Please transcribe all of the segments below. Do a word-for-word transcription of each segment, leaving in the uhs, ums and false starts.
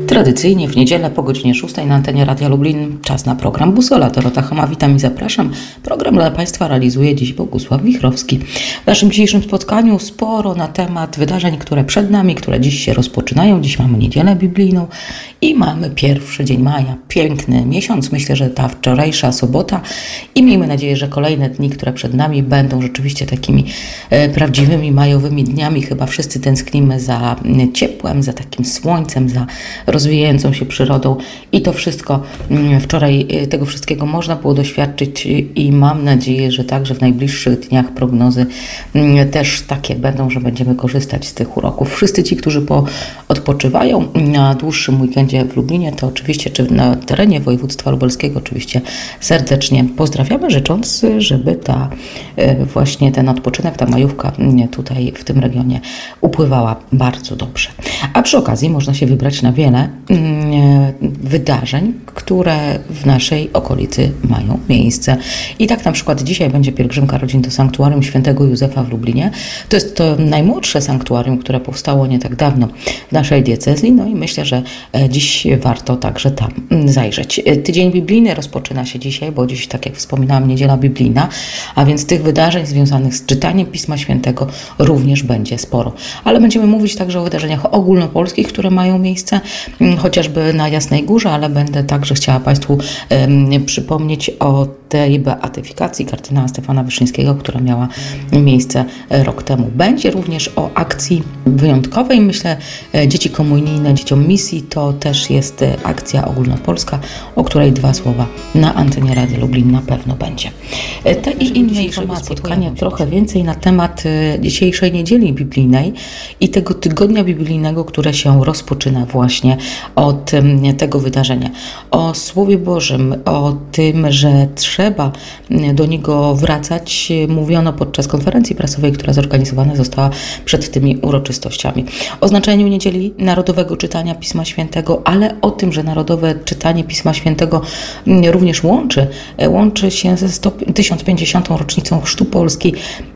Tradycyjnie w niedzielę po godzinie szóstej na antenie Radia Lublin czas na program Busola. Dorota Choma, witam i zapraszam. Program dla Państwa realizuje dziś Bogusław Wichrowski. W naszym dzisiejszym spotkaniu sporo na temat wydarzeń, które przed nami, które dziś się rozpoczynają. Dziś mamy niedzielę biblijną i mamy pierwszy dzień maja. Piękny miesiąc. Myślę, że ta wczorajsza sobota i miejmy nadzieję, że kolejne dni, które przed nami będą rzeczywiście takimi e, prawdziwymi majowymi dniami. Chyba wszyscy tęsknimy za ciepłem, za takim słońcem, za rozwijającą się przyrodą i to wszystko, wczoraj tego wszystkiego można było doświadczyć i mam nadzieję, że także w najbliższych dniach prognozy też takie będą, że będziemy korzystać z tych uroków. Wszyscy ci, którzy po, odpoczywają na dłuższym weekendzie w Lublinie, to oczywiście, czy na terenie województwa lubelskiego, oczywiście serdecznie pozdrawiamy, życząc, żeby ta właśnie ten odpoczynek, ta majówka tutaj w tym regionie upływała bardzo dobrze. A przy okazji można się wybrać na wiele wydarzeń, które w naszej okolicy mają miejsce. I tak na przykład dzisiaj będzie pielgrzymka rodzin do Sanktuarium Świętego Józefa w Lublinie. To jest to najmłodsze sanktuarium, które powstało nie tak dawno w naszej diecezji. No i myślę, że dziś warto także tam zajrzeć. Tydzień biblijny rozpoczyna się dzisiaj, bo dziś, tak jak wspominałam, niedziela biblijna, a więc tych wydarzeń związanych z czytaniem Pisma Świętego również będzie sporo. Ale będziemy mówić także o wydarzeniach ogólnopolskich, które mają miejsce chociażby na Jasnej Górze, ale będę także chciała Państwu um, przypomnieć o tej beatyfikacji kardynała Stefana Wyszyńskiego, która miała miejsce rok temu. Będzie również o akcji wyjątkowej. Myślę, dzieci komunijne, dzieciom misji, to też jest akcja ogólnopolska, o której dwa słowa na antenie Radia Lublin na pewno będzie. Te i inne informacje, spotkania trochę więcej na temat dzisiejszej niedzieli biblijnej i tego tygodnia biblijnego, które się rozpoczyna właśnie od tego wydarzenia. O Słowie Bożym, o tym, że trzeba do niego wracać, mówiono podczas konferencji prasowej, która zorganizowana została przed tymi uroczystościami. O znaczeniu niedzieli narodowego czytania Pisma Świętego, ale o tym, że narodowe czytanie Pisma Świętego również łączy, łączy się ze tysiąc pięćdziesiątą rocznicą Chrztu Polski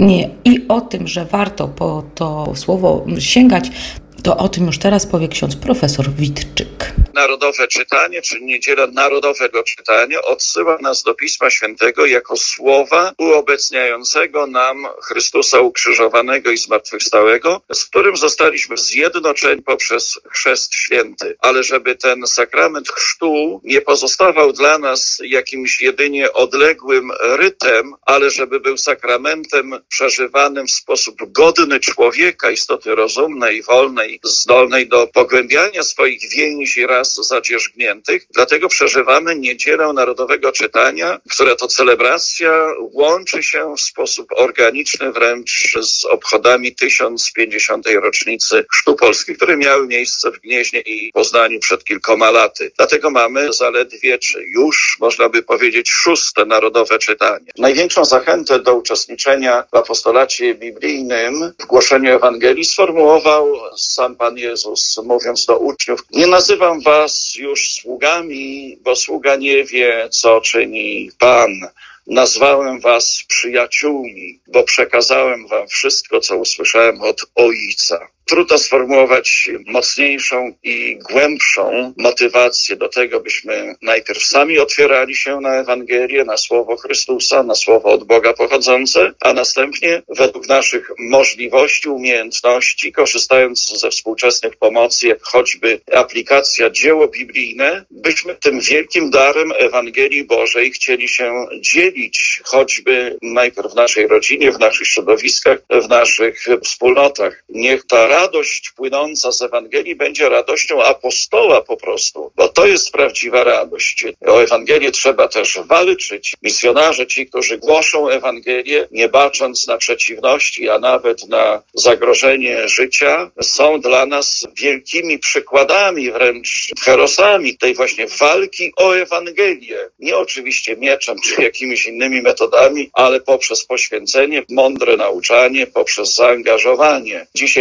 i o tym, że warto po to słowo sięgać, to o tym już teraz powie ksiądz profesor Witczyk. Narodowe czytanie, czy niedziela narodowego czytania odsyła nas do Pisma Świętego jako słowa uobecniającego nam Chrystusa ukrzyżowanego i zmartwychwstałego, z którym zostaliśmy zjednoczeni poprzez chrzest święty. Ale żeby ten sakrament chrztu nie pozostawał dla nas jakimś jedynie odległym rytem, ale żeby był sakramentem przeżywanym w sposób godny człowieka, istoty rozumnej, wolnej, zdolnej do pogłębiania swoich więzi raz zadzierzgniętych. Dlatego przeżywamy Niedzielę Narodowego Czytania, która to celebracja łączy się w sposób organiczny wręcz z obchodami tysiąc pięćdziesiątej rocznicy Chrztu Polski, które miały miejsce w Gnieźnie i Poznaniu przed kilkoma laty. Dlatego mamy zaledwie, czy już można by powiedzieć, szóste Narodowe Czytanie. Największą zachętę do uczestniczenia w apostolacie biblijnym, w głoszeniu Ewangelii sformułował sam Pan Jezus, mówiąc do uczniów: nie nazywam was już sługami, bo sługa nie wie, co czyni Pan. Nazwałem was przyjaciółmi, bo przekazałem wam wszystko, co usłyszałem od Ojca. Trudno sformułować mocniejszą i głębszą motywację do tego, byśmy najpierw sami otwierali się na Ewangelię, na Słowo Chrystusa, na Słowo od Boga pochodzące, a następnie według naszych możliwości, umiejętności, korzystając ze współczesnych pomocy, jak choćby aplikacja Dzieło Biblijne, byśmy tym wielkim darem Ewangelii Bożej chcieli się dzielić, choćby najpierw w naszej rodzinie, w naszych środowiskach, w naszych wspólnotach. Niech ta radość płynąca z Ewangelii będzie radością apostoła po prostu, bo to jest prawdziwa radość. O Ewangelię trzeba też walczyć. Misjonarze, ci, którzy głoszą Ewangelię, nie bacząc na przeciwności, a nawet na zagrożenie życia, są dla nas wielkimi przykładami, wręcz herosami tej właśnie walki o Ewangelię. Nie oczywiście mieczem czy jakimiś innymi metodami, ale poprzez poświęcenie, mądre nauczanie, poprzez zaangażowanie. Dzisiaj mamy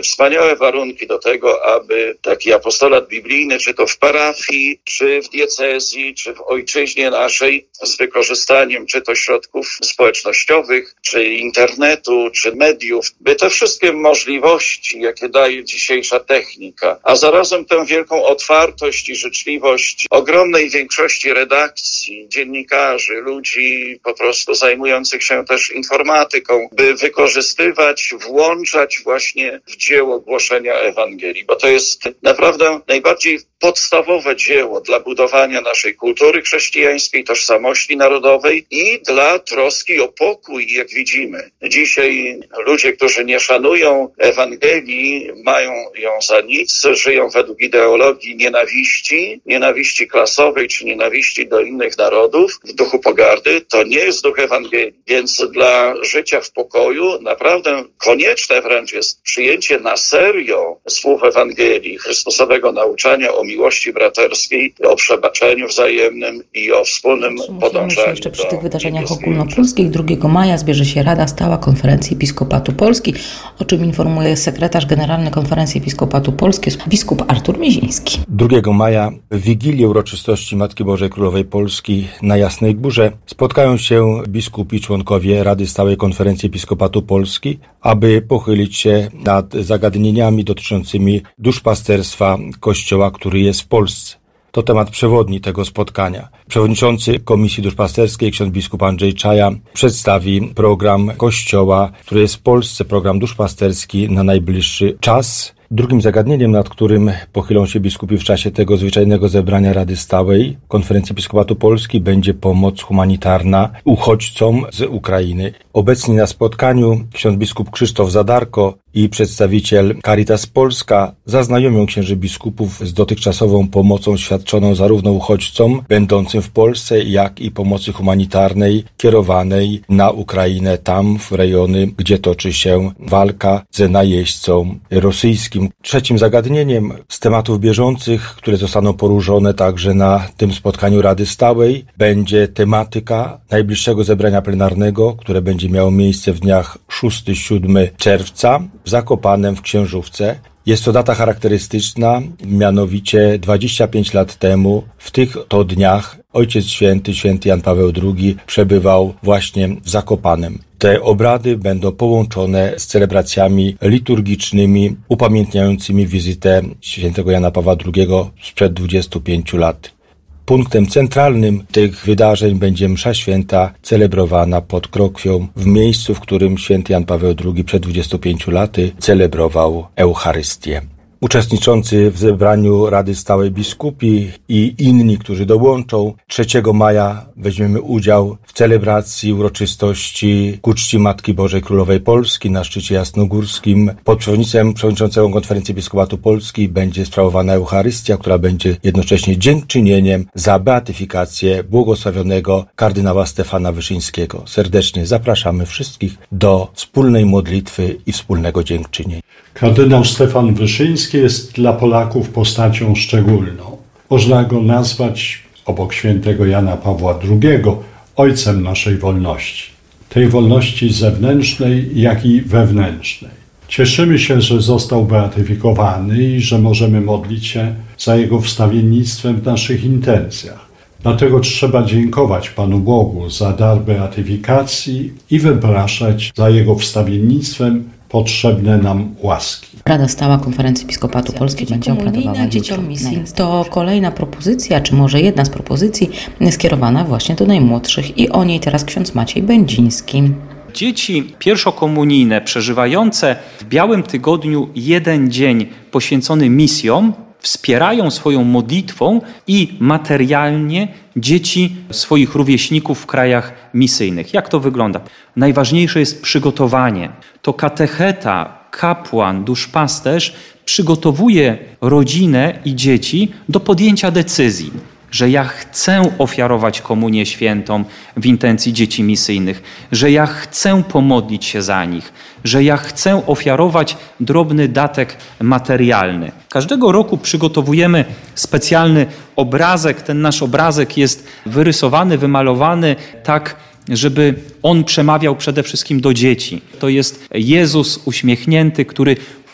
wspaniałe warunki do tego, aby taki apostolat biblijny, czy to w parafii, czy w diecezji, czy w ojczyźnie naszej, z wykorzystaniem czy to środków społecznościowych, czy internetu, czy mediów, by te wszystkie możliwości, jakie daje dzisiejsza technika, a zarazem tę wielką otwartość i życzliwość ogromnej większości redakcji, dziennikarzy, ludzi po prostu zajmujących się też informatyką, by wykorzystywać, włączać właśnie w dzieło głoszenia Ewangelii, bo to jest naprawdę najbardziej podstawowe dzieło dla budowania naszej kultury chrześcijańskiej, tożsamości narodowej i dla troski o pokój, jak widzimy. Dzisiaj ludzie, którzy nie szanują Ewangelii, mają ją za nic, żyją według ideologii nienawiści, nienawiści klasowej czy nienawiści do innych narodów, w duchu pogardy. To nie jest duch Ewangelii. Więc dla życia w pokoju naprawdę konieczne wręcz jest przyjęcie na serio słów Ewangelii, Chrystusowego nauczania o miłości braterskiej, o przebaczeniu wzajemnym i o wspólnym podążaniu. Jeszcze przy tych wydarzeniach ogólnopolskich drugiego maja zbierze się Rada Stała Konferencji Episkopatu Polski, o czym informuje sekretarz generalny Konferencji Episkopatu Polski, biskup Artur Miziński. drugiego maja w Wigilię uroczystości Matki Bożej Królowej Polski na Jasnej Górze spotkają się biskupi, członkowie Rady Stałej Konferencji Episkopatu Polski, aby pochylić się nad zagadnieniami dotyczącymi duszpasterstwa Kościoła, który jest w Polsce. To temat przewodni tego spotkania. Przewodniczący Komisji Duszpasterskiej, ksiądz biskup Andrzej Czaja, przedstawi program Kościoła, który jest w Polsce, program duszpasterski na najbliższy czas. Drugim zagadnieniem, nad którym pochylą się biskupi w czasie tego zwyczajnego zebrania Rady Stałej Konferencji Episkopatu Polski, będzie pomoc humanitarna uchodźcom z Ukrainy. Obecni na spotkaniu ksiądz biskup Krzysztof Zadarko i przedstawiciel Caritas Polska zaznajomią księży biskupów z dotychczasową pomocą świadczoną zarówno uchodźcom będącym w Polsce, jak i pomocy humanitarnej kierowanej na Ukrainę, tam w rejony, gdzie toczy się walka z najeźdźcą rosyjskim. Trzecim zagadnieniem z tematów bieżących, które zostaną poruszone także na tym spotkaniu Rady Stałej, będzie tematyka najbliższego zebrania plenarnego, które będzie miało miejsce w dniach szóstego do siódmego czerwca w Zakopanem w Księżówce. Jest to data charakterystyczna, mianowicie dwadzieścia pięć lat temu, w tych to dniach, Ojciec Święty, święty Jan Paweł drugi przebywał właśnie w Zakopanem. Te obrady będą połączone z celebracjami liturgicznymi upamiętniającymi wizytę świętego Jana Pawła drugiego sprzed dwudziestu pięciu lat. Punktem centralnym tych wydarzeń będzie msza święta celebrowana pod Krokwią, w miejscu, w którym święty Jan Paweł drugi przed dwudziestu pięciu laty celebrował Eucharystię. Uczestniczący w zebraniu Rady Stałej biskupi i inni, którzy dołączą, trzeciego maja weźmiemy udział w celebracji uroczystości ku czci Matki Bożej Królowej Polski na szczycie jasnogórskim. Pod przewodnictwem przewodniczącego Konferencji Episkopatu Polski będzie sprawowana Eucharystia, która będzie jednocześnie dziękczynieniem za beatyfikację błogosławionego kardynała Stefana Wyszyńskiego. Serdecznie zapraszamy wszystkich do wspólnej modlitwy i wspólnego dziękczynienia. Kardynał Stefan Wyszyński jest dla Polaków postacią szczególną. Można go nazwać, obok świętego Jana Pawła drugiego, ojcem naszej wolności. Tej wolności zewnętrznej, jak i wewnętrznej. Cieszymy się, że został beatyfikowany i że możemy modlić się za jego wstawiennictwem w naszych intencjach. Dlatego trzeba dziękować Panu Bogu za dar beatyfikacji i wypraszać za jego wstawiennictwem potrzebne nam łaski. Rada Stała Konferencji Episkopatu Polski będzie obradowała dzieciom misji. To kolejna propozycja, czy może jedna z propozycji skierowana właśnie do najmłodszych i o niej teraz ksiądz Maciej Będziński. Dzieci pierwszokomunijne przeżywające w Białym Tygodniu jeden dzień poświęcony misjom wspierają swoją modlitwą i materialnie dzieci swoich rówieśników w krajach misyjnych. Jak to wygląda? Najważniejsze jest przygotowanie. To katecheta, kapłan, duszpasterz przygotowuje rodzinę i dzieci do podjęcia decyzji, że ja chcę ofiarować komunię świętą w intencji dzieci misyjnych, że ja chcę pomodlić się za nich, że ja chcę ofiarować drobny datek materialny. Każdego roku przygotowujemy specjalny obrazek. Ten nasz obrazek jest wyrysowany, wymalowany tak, żeby on przemawiał przede wszystkim do dzieci. To jest Jezus uśmiechnięty, który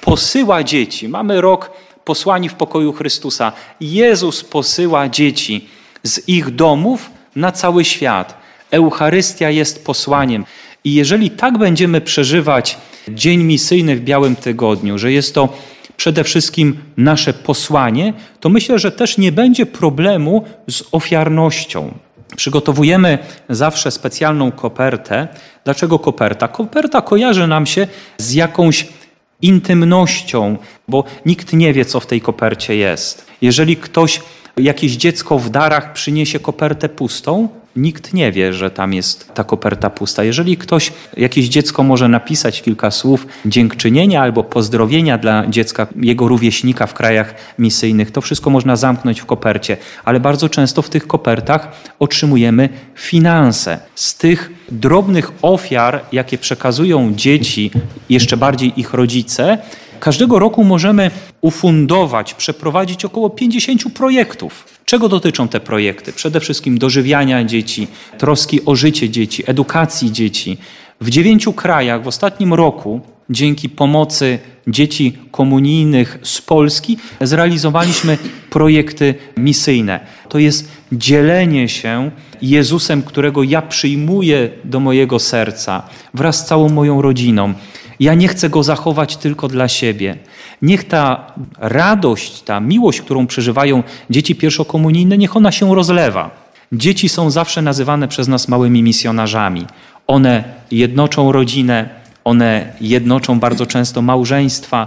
posyła dzieci. Mamy rok posłani w pokoju Chrystusa. Jezus posyła dzieci z ich domów na cały świat. Eucharystia jest posłaniem. I jeżeli tak będziemy przeżywać dzień misyjny w Białym Tygodniu, że jest to przede wszystkim nasze posłanie, to myślę, że też nie będzie problemu z ofiarnością. Przygotowujemy zawsze specjalną kopertę. Dlaczego koperta? Koperta kojarzy nam się z jakąś intymnością, bo nikt nie wie, co w tej kopercie jest. Jeżeli ktoś, jakieś dziecko w darach przyniesie kopertę pustą, nikt nie wie, że tam jest ta koperta pusta. Jeżeli ktoś, jakieś dziecko może napisać kilka słów dziękczynienia albo pozdrowienia dla dziecka, jego rówieśnika w krajach misyjnych, to wszystko można zamknąć w kopercie. Ale bardzo często w tych kopertach otrzymujemy finanse. Z tych drobnych ofiar, jakie przekazują dzieci, jeszcze bardziej ich rodzice, każdego roku możemy ufundować, przeprowadzić około pięćdziesiąt projektów. Czego dotyczą te projekty? Przede wszystkim dożywiania dzieci, troski o życie dzieci, edukacji dzieci. W dziewięciu krajach w ostatnim roku, dzięki pomocy dzieci komunijnych z Polski, zrealizowaliśmy projekty misyjne. To jest dzielenie się Jezusem, którego ja przyjmuję do mojego serca wraz z całą moją rodziną. Ja nie chcę Go zachować tylko dla siebie. Niech ta radość, ta miłość, którą przeżywają dzieci pierwszokomunijne, niech ona się rozlewa. Dzieci są zawsze nazywane przez nas małymi misjonarzami. One jednoczą rodzinę, one jednoczą bardzo często małżeństwa.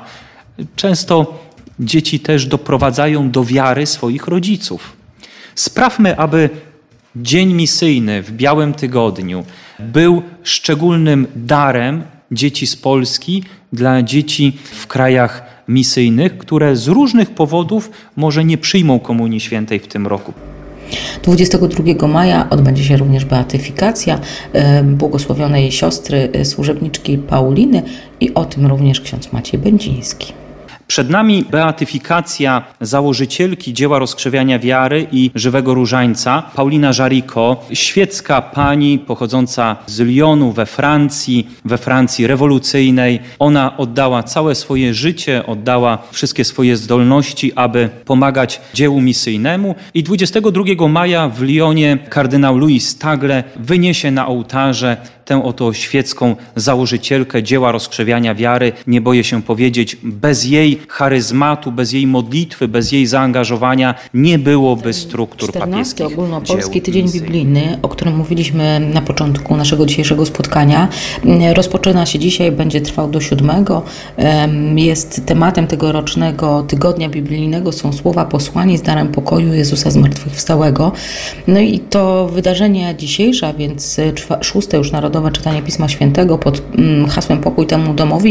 Często dzieci też doprowadzają do wiary swoich rodziców. Sprawmy, aby dzień misyjny w Białym Tygodniu był szczególnym darem dzieci z Polski dla dzieci w krajach misyjnych, które z różnych powodów może nie przyjmą Komunii Świętej w tym roku. dwudziestego drugiego maja odbędzie się również beatyfikacja błogosławionej siostry służebniczki Pauliny i o tym również ksiądz Maciej Będziński. Przed nami beatyfikacja założycielki dzieła rozkrzewiania wiary i żywego różańca, Paulina Jaricot, świecka pani pochodząca z Lyonu we Francji, we Francji rewolucyjnej. Ona oddała całe swoje życie, oddała wszystkie swoje zdolności, aby pomagać dziełu misyjnemu. I dwudziestego drugiego maja w Lyonie kardynał Louis Tagle wyniesie na ołtarze tę oto świecką założycielkę dzieła rozkrzewiania wiary. Nie boję się powiedzieć, bez jej charyzmatu, bez jej modlitwy, bez jej zaangażowania nie byłoby struktur papieskich. czternasty ogólnopolski tydzień biblijny, o którym mówiliśmy na początku naszego dzisiejszego spotkania, rozpoczyna się dzisiaj, będzie trwał do siódmego. Jest tematem tegorocznego tygodnia biblijnego są słowa posłani z darem pokoju Jezusa zmartwychwstałego. No i to wydarzenie dzisiejsze, więc szóste już narodowe czytanie Pisma Świętego pod hasłem Pokój temu domowi,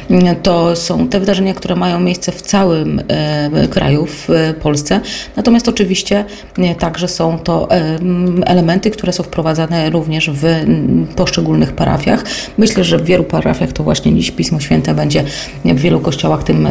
to są te wydarzenia, które mają miejsce w całym e, kraju, w e, Polsce. Natomiast oczywiście e, także są to e, elementy, które są wprowadzane również w m, poszczególnych parafiach. Myślę, że w wielu parafiach to właśnie dziś Pismo Święte będzie w wielu kościołach tym, e,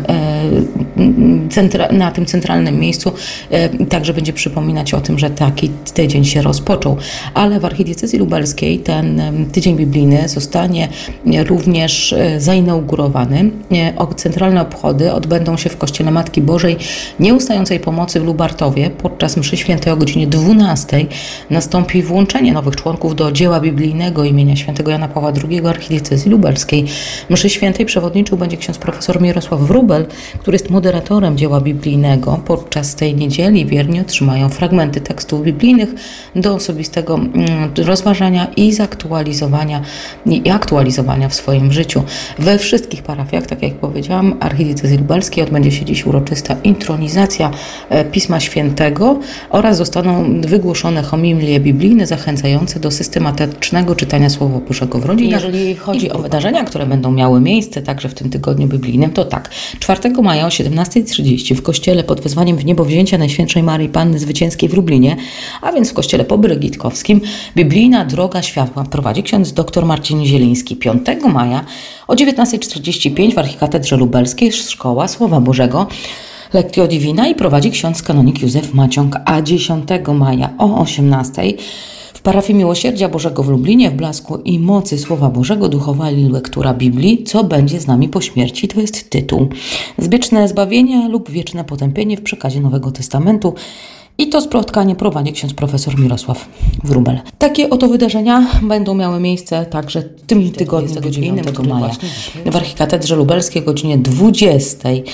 centra, na tym centralnym miejscu e, także będzie przypominać o tym, że taki tydzień się rozpoczął. Ale w archidiecezji lubelskiej ten tydzień biblijny zostanie również zainaugurowany. Centralne obchody odbędą się w Kościele Matki Bożej Nieustającej Pomocy w Lubartowie. Podczas mszy świętej o godzinie dwunastej nastąpi włączenie nowych członków do dzieła biblijnego imienia świętego Jana Pawła drugiego archidiecezji lubelskiej. Mszy świętej przewodniczył będzie ksiądz profesor Mirosław Wróbel, który jest moderatorem dzieła biblijnego. Podczas tej niedzieli wierni otrzymają fragmenty tekstów biblijnych do osobistego rozważania i zaktualizowania i aktualizowania w swoim życiu. We wszystkich parafiach, tak jak powiedziałam, archidiecezji lubelskiej odbędzie się dziś uroczysta intronizacja Pisma Świętego oraz zostaną wygłoszone homilie biblijne zachęcające do systematycznego czytania Słowa Bożego w rodzinie. Jeżeli chodzi o wydarzenia, które będą miały miejsce także w tym tygodniu biblijnym, to tak. czwartego maja o siedemnasta trzydzieści w kościele pod wezwaniem w niebowzięcia Najświętszej Maryi Panny Zwycięskiej w Lublinie, a więc w kościele pobrygitkowskim, biblijna Droga Światła prowadzi ksiądz dr Marcin Zieliński. piątego maja o dziewiętnasta czterdzieści pięć w archikatedrze lubelskiej Szkoła Słowa Bożego Lectio Divina i prowadzi ksiądz kanonik Józef Maciąg, a dziesiątego maja o osiemnastej w parafii Miłosierdzia Bożego w Lublinie w blasku i mocy Słowa Bożego duchowa lektura Biblii. Co będzie z nami po śmierci? To jest tytuł. Wieczne zbawienie lub wieczne potępienie w przekazie Nowego Testamentu. I to spotkanie prowadzi ksiądz profesor Mirosław Wróbel. Takie oto wydarzenia będą miały miejsce także w tym tygodniu dziewiątego maja w Archikatedrze Lubelskiej o godzinie dwudziestej.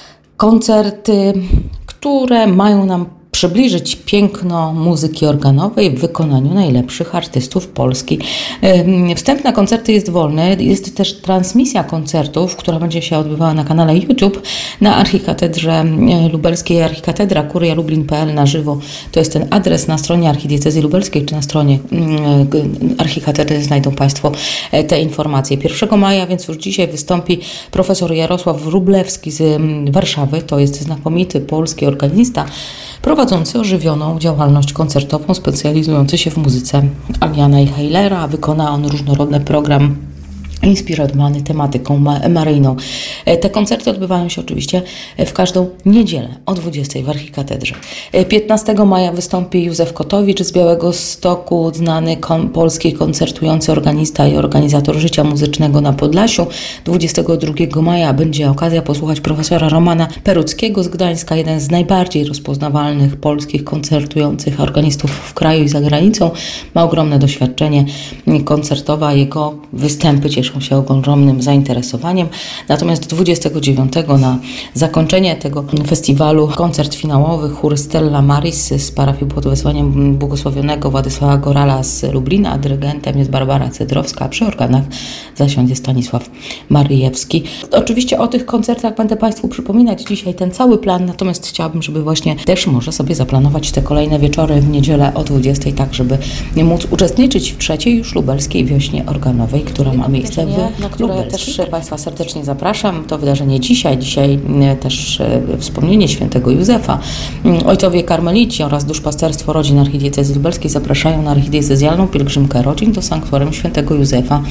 Koncerty, które mają nam przybliżyć piękno muzyki organowej w wykonaniu najlepszych artystów Polski. Wstęp na koncerty jest wolny. Jest też transmisja koncertów, która będzie się odbywała na kanale YouTube na Archikatedrze Lubelskiej. Archikatedra Kuria Lublin kropka p l na żywo. To jest ten adres na stronie Archidiecezji Lubelskiej, czy na stronie Archikatedry znajdą Państwo te informacje. pierwszego maja, więc już dzisiaj wystąpi profesor Jarosław Wróblewski z Warszawy. To jest znakomity polski organista, prowadzący ożywioną działalność koncertową, specjalizujący się w muzyce Aliana i Heilera. Wykona on różnorodny program inspirowany tematyką maryjną. Te koncerty odbywają się oczywiście w każdą niedzielę o dwudziestej w Archikatedrze. piętnastego maja wystąpi Józef Kotowicz z Białegostoku, znany kon- polski koncertujący organista i organizator życia muzycznego na Podlasiu. dwudziestego drugiego maja będzie okazja posłuchać profesora Romana Peruckiego z Gdańska, jeden z najbardziej rozpoznawalnych polskich koncertujących organistów w kraju i za granicą. Ma ogromne doświadczenie koncertowe, jego występy cieszą się ogromnym zainteresowaniem. Natomiast dwudziestego dziewiątego na zakończenie tego festiwalu koncert finałowy chór Stella Maris z parafii pod wezwaniem błogosławionego Władysława Gorala z Lublina. Dyrygentem jest Barbara Cedrowska, a przy organach zasiądzie Stanisław Maryjewski. Oczywiście o tych koncertach będę Państwu przypominać dzisiaj ten cały plan, natomiast chciałabym, żeby właśnie też może sobie zaplanować te kolejne wieczory w niedzielę o dwudziestej, tak żeby móc uczestniczyć w trzeciej już lubelskiej wiośnie organowej, która ma miejsce w na które też Państwa serdecznie zapraszam. To wydarzenie dzisiaj, dzisiaj też wspomnienie świętego Józefa. Ojcowie karmelici oraz duszpasterstwo rodzin Archidiecezji Lubelskiej zapraszają na archidiecezjalną pielgrzymkę rodzin do sanktuarium świętego Józefa.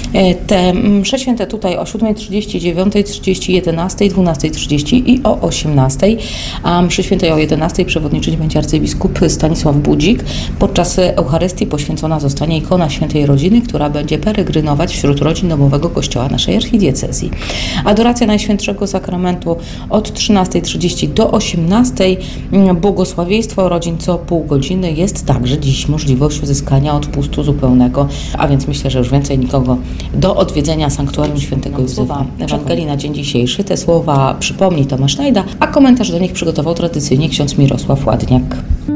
Te msze święte tutaj o siódmej trzydzieści, dziewiątej trzydzieści, jedenastej, dwunastej trzydzieści i o osiemnastej, a mszy świętej o jedenastej przewodniczyć będzie arcybiskup Stanisław Budzik. Podczas Eucharystii poświęcona zostanie ikona świętej rodziny, która będzie peregrynować wśród rodzin domowego kościoła naszej archidiecezji. Adoracja Najświętszego Sakramentu od trzynastej trzydzieści do osiemnastej. Błogosławieństwo rodzin co pół godziny. Jest także dziś możliwość uzyskania odpustu zupełnego, a więc myślę, że już więcej nikogo do odwiedzenia sanktuarium świętego Józefa. Ewangelii na dzień dzisiejszy. Te słowa przypomni Tomasz Najda, a komentarz do nich przygotował tradycyjnie ksiądz Mirosław Ładniak.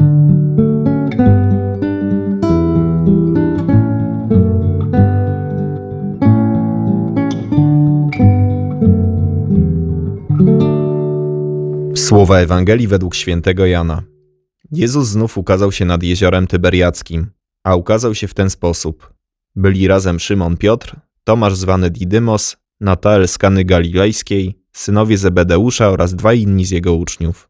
Słowa Ewangelii według świętego Jana. Jezus znów ukazał się nad jeziorem Tyberiackim, a ukazał się w ten sposób. Byli razem Szymon Piotr, Tomasz zwany Didymos, Natael z Kany Galilejskiej, synowie Zebedeusza oraz dwaj inni z jego uczniów.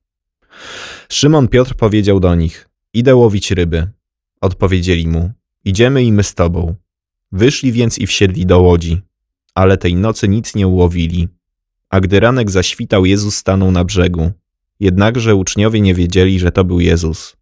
Szymon Piotr powiedział do nich: idę łowić ryby. Odpowiedzieli mu: idziemy i my z tobą. Wyszli więc i wsiedli do łodzi, ale tej nocy nic nie ułowili. A gdy ranek zaświtał, Jezus stanął na brzegu. Jednakże uczniowie nie wiedzieli, że to był Jezus.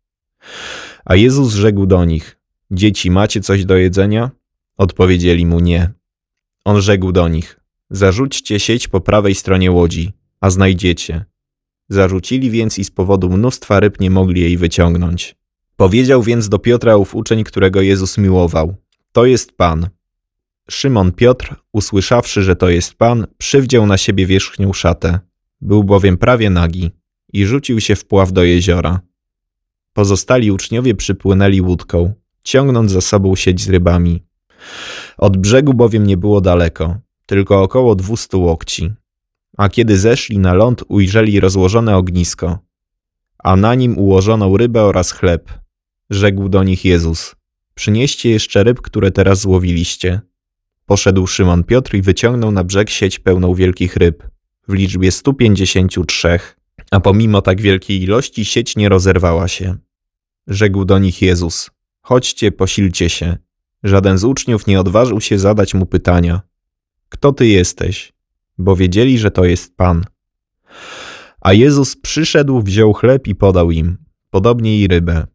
A Jezus rzekł do nich: dzieci, macie coś do jedzenia? Odpowiedzieli mu nie. On rzekł do nich: zarzućcie sieć po prawej stronie łodzi, a znajdziecie. Zarzucili więc i z powodu mnóstwa ryb nie mogli jej wyciągnąć. Powiedział więc do Piotra ów uczeń, którego Jezus miłował: to jest Pan. Szymon Piotr, usłyszawszy, że to jest Pan, przywdział na siebie wierzchnią szatę. Był bowiem prawie nagi i rzucił się w pław do jeziora. Pozostali uczniowie przypłynęli łódką, ciągnąc za sobą sieć z rybami. Od brzegu bowiem nie było daleko, tylko około dwustu łokci. A kiedy zeszli na ląd, ujrzeli rozłożone ognisko, a na nim ułożoną rybę oraz chleb. Rzekł do nich Jezus: przynieście jeszcze ryb, które teraz złowiliście. Poszedł Szymon Piotr i wyciągnął na brzeg sieć pełną wielkich ryb, w liczbie stu pięćdziesięciu trzech, a pomimo tak wielkiej ilości sieć nie rozerwała się. Rzekł do nich Jezus: chodźcie, posilcie się. Żaden z uczniów nie odważył się zadać mu pytania: kto ty jesteś? Bo wiedzieli, że to jest Pan. A Jezus przyszedł, wziął chleb i podał im, podobnie i rybę.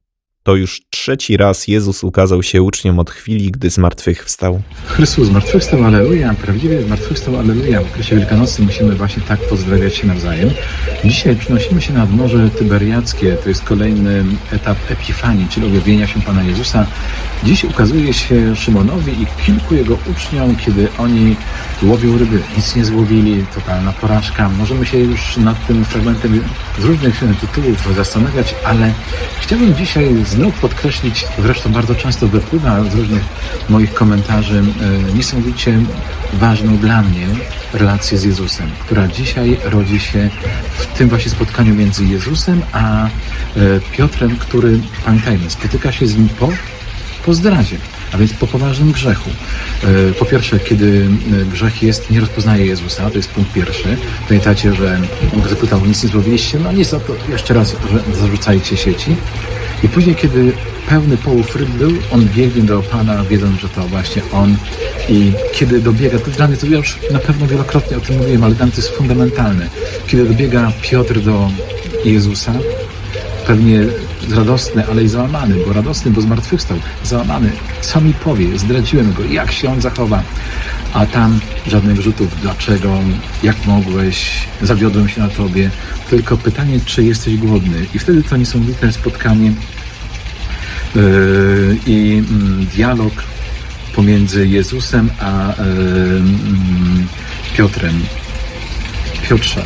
To już trzeci raz Jezus ukazał się uczniom od chwili, gdy zmartwychwstał. Chrystus zmartwychwstał, alleluja, prawdziwie zmartwychwstał, alleluja. W okresie Wielkanocnym musimy właśnie tak pozdrawiać się nawzajem. Dzisiaj przynosimy się nad Morze Tyberiackie, to jest kolejny etap Epifanii, czyli objawienia się Pana Jezusa. Dziś ukazuje się Szymonowi i kilku jego uczniom, kiedy oni łowią ryby. Nic nie złowili, totalna porażka. Możemy się już nad tym fragmentem z różnych tytułów zastanawiać, ale chciałbym dzisiaj znów podkreślić, zresztą bardzo często wypływa z różnych moich komentarzy, niesamowicie ważną dla mnie relację z Jezusem, która dzisiaj rodzi się w tym właśnie spotkaniu między Jezusem a Piotrem, który, pamiętajmy, spotyka się z nim po po zdradzie, a więc po poważnym grzechu. Po pierwsze, kiedy grzech jest, nie rozpoznaje Jezusa, to jest punkt pierwszy. Pamiętacie, że on go zapytał, nic nie złowiliście? No nic, no to jeszcze raz, że zarzucajcie sieci. I później, kiedy pełny połów ryb był, on biegnie do Pana, wiedząc, że to właśnie on. I kiedy dobiega, to dla mnie, to ja już na pewno wielokrotnie o tym mówiłem, ale dla mnie to jest fundamentalne. Kiedy dobiega Piotr do Jezusa, pewnie radosny, ale i załamany, bo radosny, bo zmartwychwstał, załamany. Co mi powie? Zdradziłem go. Jak się on zachowa? A tam żadnych wyrzutów. Dlaczego? Jak mogłeś? Zawiodłem się na tobie. Tylko pytanie, czy jesteś głodny? I wtedy to niesamowite spotkanie yy, i yy, dialog pomiędzy Jezusem a yy, yy, Piotrem. Piotrze,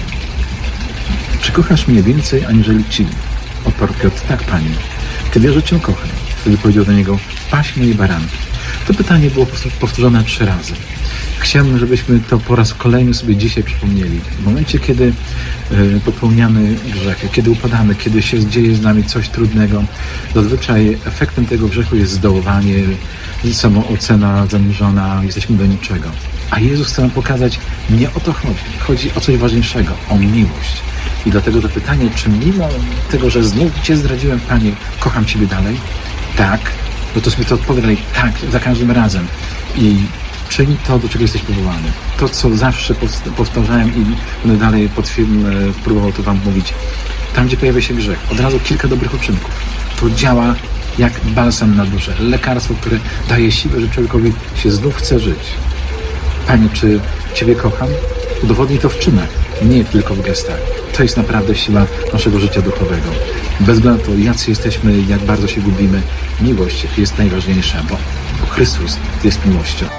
czy kochasz mnie więcej aniżeli ci? Odparł Piotr, tak, Panie, Ty wiesz, że Cię kocham. Wtedy powiedział do niego, paś moje baranki. To pytanie było powtórzone trzy razy. Chciałbym, żebyśmy to po raz kolejny sobie dzisiaj przypomnieli. W momencie, kiedy y, popełniamy grzechy, kiedy upadamy, kiedy się dzieje z nami coś trudnego, zazwyczaj efektem tego grzechu jest zdołowanie, samoocena zaniżona, jesteśmy do niczego. A Jezus chce nam pokazać, nie o to chodzi. Chodzi o coś ważniejszego, o miłość. I dlatego to pytanie, czy mimo tego, że znów Cię zdradziłem, Panie, kocham Ciebie dalej? Tak. No to sobie to odpowiadaj tak, za każdym razem. I czyń to, do czego jesteś powołany. To, co zawsze powtarzałem i będę dalej pod film próbował to Wam mówić. Tam, gdzie pojawia się grzech, od razu kilka dobrych uczynków. To działa jak balsam na duszę. Lekarstwo, które daje siłę, że człowiekowi się znów chce żyć. Panie, czy Ciebie kocham? Udowodnij to w czynach, nie tylko w gestach. To jest naprawdę siła naszego życia duchowego. Bez względu na to, jacy jesteśmy, jak bardzo się gubimy, miłość jest najważniejsza, bo Chrystus jest miłością.